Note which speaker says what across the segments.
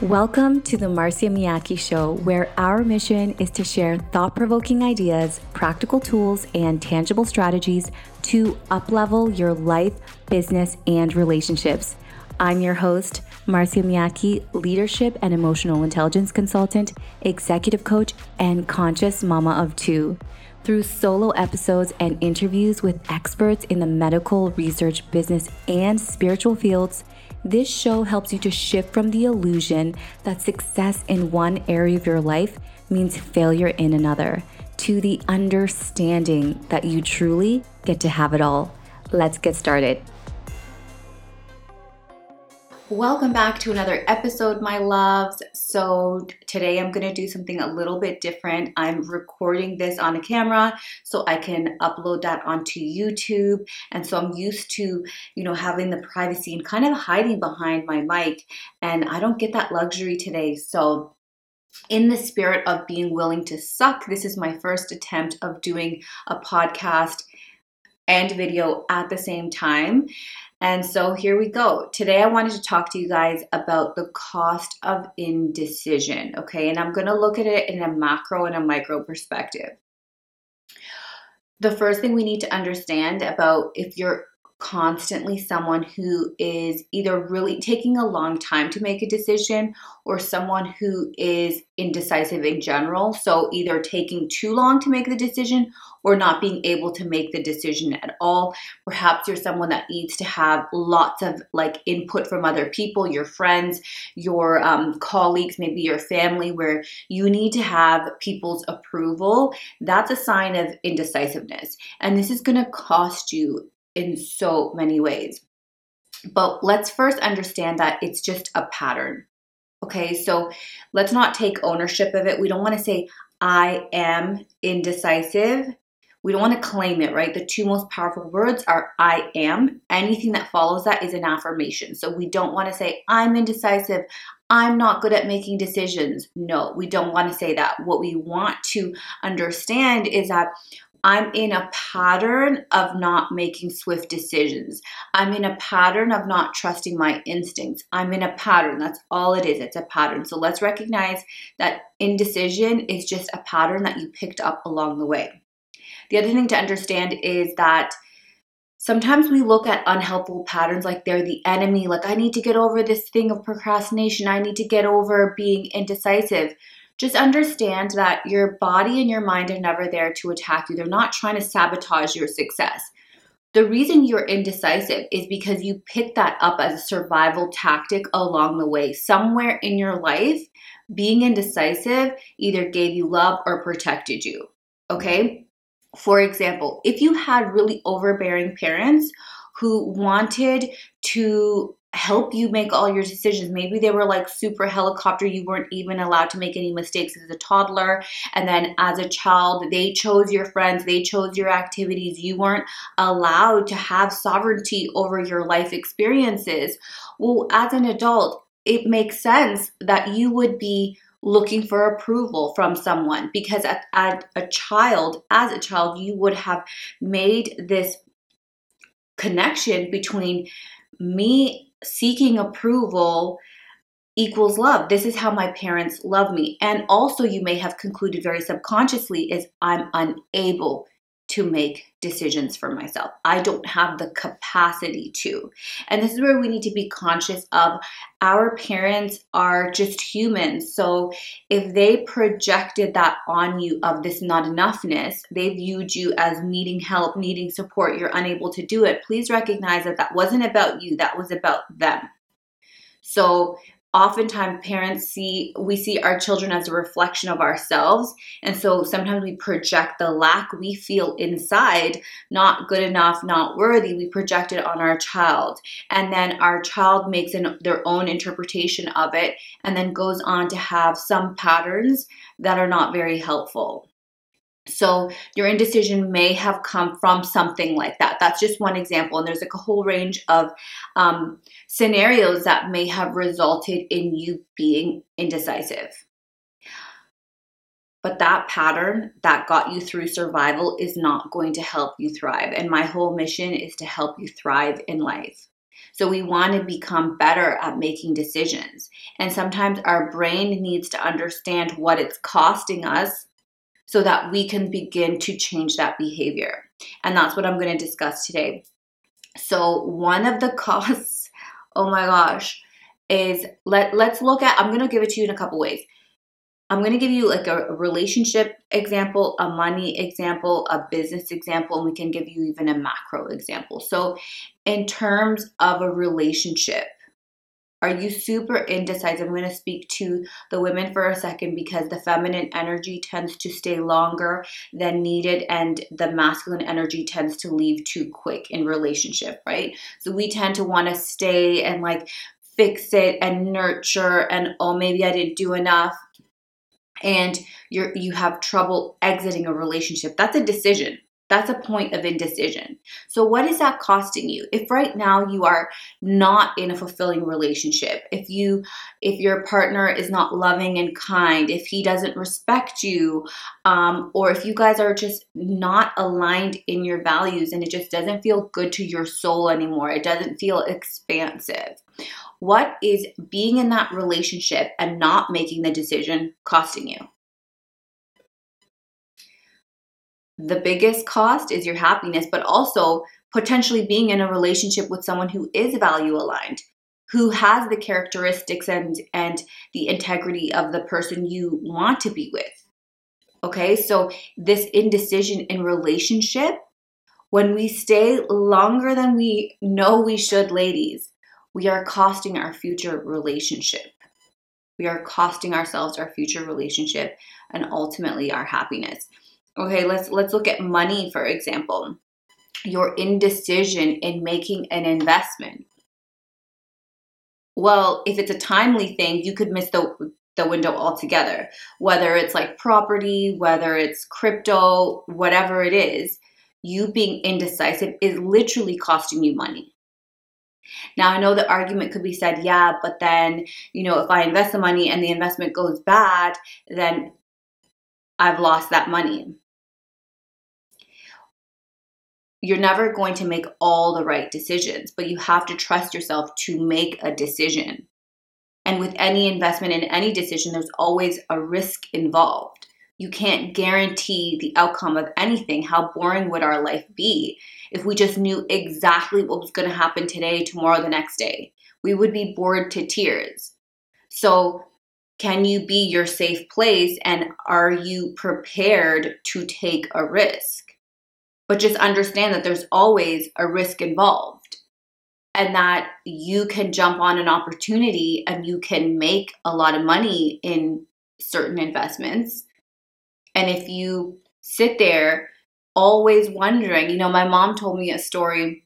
Speaker 1: Welcome to the Marcia Miyake Show, where our mission is to share thought-provoking ideas, practical tools, and tangible strategies to uplevel your life, business, and relationships. I'm your host, Marcia Miyake, leadership and emotional intelligence consultant, executive coach, and conscious mama of two. Through solo episodes and interviews with experts in the medical, research, business, and spiritual fields, this show helps you to shift from the illusion that success in one area of your life means failure in another, to the understanding that you truly get to have it all. Let's get started. Welcome back to another episode, my loves. So today I'm going to do something a little bit different. I'm recording this on a camera so I can upload that onto YouTube. And so I'm used to, having the privacy and kind of hiding behind my mic. And I don't get that luxury today. So in the spirit of being willing to suck, this is my first attempt of doing a podcast and video at the same time. And so here we go. Today I wanted to talk to you guys about the cost of indecision, okay? And I'm going to look at it in a macro and a micro perspective. The first thing we need to understand about if you're constantly someone who is either really taking a long time to make a decision or someone who is indecisive in general, so either taking too long to make the decision or not being able to make the decision at all. Perhaps you're someone that needs to have lots of input from other people, your friends, your colleagues, maybe your family, where you need to have people's approval. That's a sign of indecisiveness. And this is going to cost you in so many ways. But let's first understand that it's just a pattern. Okay, so let's not take ownership of it. We don't want to say, I am indecisive. We don't want to claim it, right? The two most powerful words are I am. Anything that follows that is an affirmation. So we don't want to say, I'm indecisive. I'm not good at making decisions. No, we don't want to say that. What we want to understand is that I'm in a pattern of not making swift decisions. I'm in a pattern of not trusting my instincts. I'm in a pattern. That's all it is. It's a pattern. So let's recognize that indecision is just a pattern that you picked up along the way. The other thing to understand is that sometimes we look at unhelpful patterns like they're the enemy. Like, I need to get over this thing of procrastination. I need to get over being indecisive. Just understand that your body and your mind are never there to attack you. They're not trying to sabotage your success. The reason you're indecisive is because you picked that up as a survival tactic along the way. Somewhere in your life, being indecisive either gave you love or protected you. Okay? For example, if you had really overbearing parents who wanted to help you make all your decisions. Maybe they were like super helicopter. You weren't even allowed to make any mistakes as a toddler. And then as a child, they chose your friends. They chose your activities. You weren't allowed to have sovereignty over your life experiences. Well, as an adult, it makes sense that you would be looking for approval from someone because as a child, you would have made this connection between me seeking approval equals love. This is how my parents love me. And also you may have concluded very subconsciously is I'm unable to make decisions for myself. I don't have the capacity to. And this is where we need to be conscious of our parents are just humans. So if they projected that on you of this not enoughness, they viewed you as needing help, needing support, you're unable to do it, please recognize that that wasn't about you, that was about them. So oftentimes we see our children as a reflection of ourselves. And so sometimes we project the lack we feel inside, not good enough, not worthy. We project it on our child. And then our child makes their own interpretation of it and then goes on to have some patterns that are not very helpful. So your indecision may have come from something like that. That's just one example. And there's a whole range of scenarios that may have resulted in you being indecisive. But that pattern that got you through survival is not going to help you thrive. And my whole mission is to help you thrive in life. So we want to become better at making decisions. And sometimes our brain needs to understand what it's costing us so that we can begin to change that behavior. And that's what I'm going to discuss today. So one of the costs, oh my gosh, is let's look at, I'm going to give it to you in a couple ways. I'm going to give you like a relationship example, a money example, a business example, and we can give you even a macro example. So in terms of a relationship, are you super indecisive? I'm going to speak to the women for a second because the feminine energy tends to stay longer than needed and the masculine energy tends to leave too quick in relationship, right? So we tend to want to stay and like fix it and nurture and, oh, maybe I didn't do enough. And you have trouble exiting a relationship. That's a decision. That's a point of indecision. So what is that costing you? If right now you are not in a fulfilling relationship, if your partner is not loving and kind, if he doesn't respect you, or if you guys are just not aligned in your values and it just doesn't feel good to your soul anymore, it doesn't feel expansive. What is being in that relationship and not making the decision costing you? The biggest cost is your happiness, but also potentially being in a relationship with someone who is value aligned, who has the characteristics and the integrity of the person you want to be with. Okay, so this indecision in relationship, when we stay longer than we know we should, ladies, we are costing our future relationship. We are costing ourselves our future relationship and ultimately our happiness. Okay, let's look at money, for example. Your indecision in making an investment. Well, if it's a timely thing, you could miss the window altogether. Whether it's like property, whether it's crypto, whatever it is, you being indecisive is literally costing you money. Now, I know the argument could be said, yeah, but then, if I invest the money and the investment goes bad, then I've lost that money. You're never going to make all the right decisions, but you have to trust yourself to make a decision. And with any investment in any decision, there's always a risk involved. You can't guarantee the outcome of anything. How boring would our life be if we just knew exactly what was going to happen today, tomorrow, the next day? We would be bored to tears. So can you be your safe place, and are you prepared to take a risk? But just understand that there's always a risk involved and that you can jump on an opportunity and you can make a lot of money in certain investments. And if you sit there always wondering, my mom told me a story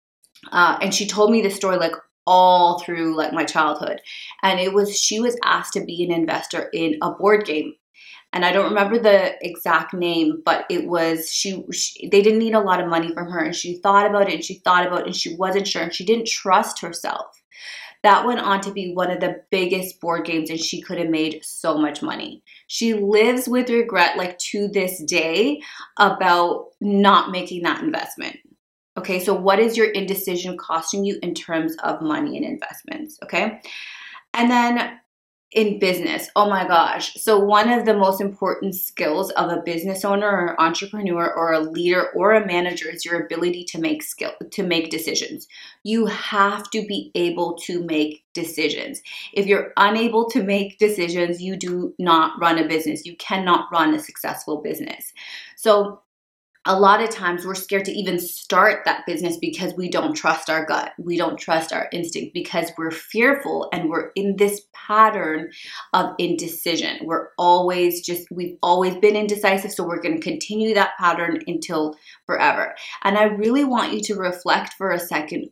Speaker 1: and she told me this story like all through like my childhood. And she was asked to be an investor in a board game. And I don't remember the exact name, but it was, they didn't need a lot of money from her. And she thought about it and she thought about it and she wasn't sure and she didn't trust herself. That went on to be one of the biggest board games and she could have made so much money. She lives with regret like to this day about not making that investment. Okay, so what is your indecision costing you in terms of money and investments? Okay, and then in business, oh my gosh. So one of the most important skills of a business owner or entrepreneur or a leader or a manager is your ability to make decisions. You have to be able to make decisions. If you're unable to make decisions, you do not run a business. You cannot run a successful business. So a lot of times we're scared to even start that business because we don't trust our gut. We don't trust our instinct because we're fearful and we're in this pattern of indecision. We've always been indecisive, so we're going to continue that pattern until forever. And I really want you to reflect for a second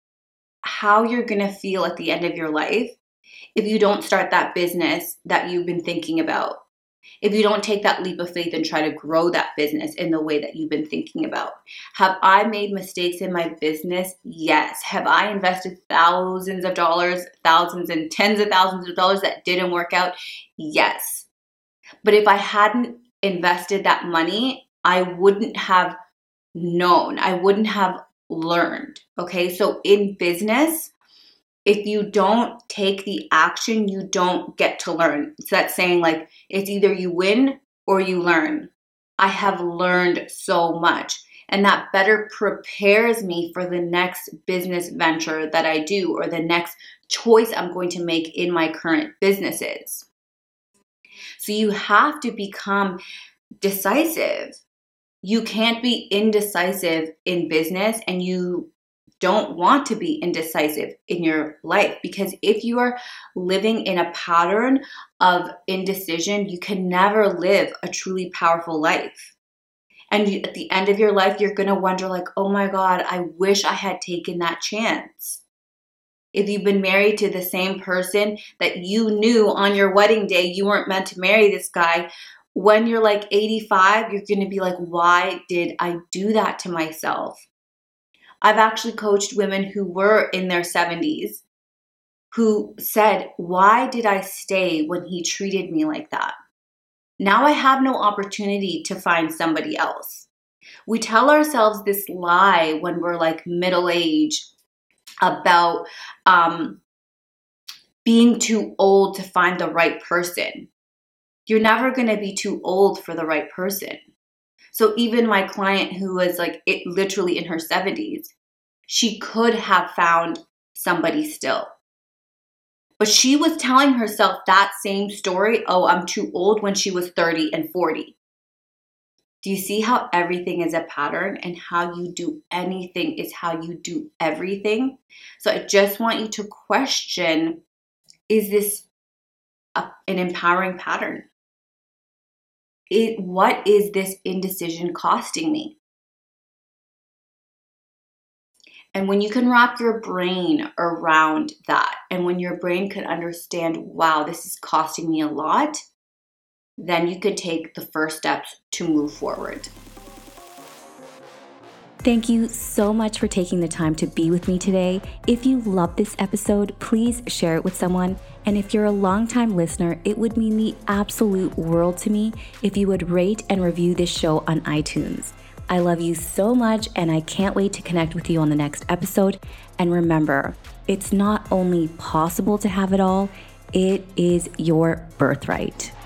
Speaker 1: how you're going to feel at the end of your life if you don't start that business that you've been thinking about. If you don't take that leap of faith and try to grow that business in the way that you've been thinking about. Have I made mistakes in my business? Yes. Have I invested thousands of dollars, thousands and tens of thousands of dollars that didn't work out? Yes. But if I hadn't invested that money, I wouldn't have known. I wouldn't have learned. Okay, so in business, if you don't take the action, you don't get to learn. It's that saying, like, it's either you win or you learn. I have learned so much, and that better prepares me for the next business venture that I do, or the next choice I'm going to make in my current businesses. So you have to become decisive. You can't be indecisive in business, and you don't want to be indecisive in your life, because if you are living in a pattern of indecision, you can never live a truly powerful life. And at the end of your life, you're going to wonder, like, oh my God, I wish I had taken that chance. If you've been married to the same person that you knew on your wedding day, you weren't meant to marry this guy. When you're like 85, you're going to be like, why did I do that to myself? I've actually coached women who were in their 70s who said, why did I stay when he treated me like that? Now I have no opportunity to find somebody else. We tell ourselves this lie when we're like middle-aged about being too old to find the right person. You're never going to be too old for the right person. So even my client who was like literally in her 70s, she could have found somebody still. But she was telling herself that same story, oh, I'm too old, when she was 30 and 40. Do you see how everything is a pattern, and how you do anything is how you do everything? So I just want you to question, is this an empowering pattern? What is this indecision costing me? And when you can wrap your brain around that, and when your brain can understand, wow, this is costing me a lot, then you could take the first steps to move forward.
Speaker 2: Thank you so much for taking the time to be with me today. If you love this episode, please share it with someone. And if you're a longtime listener, it would mean the absolute world to me if you would rate and review this show on iTunes. I love you so much, and I can't wait to connect with you on the next episode. And remember, it's not only possible to have it all, it is your birthright.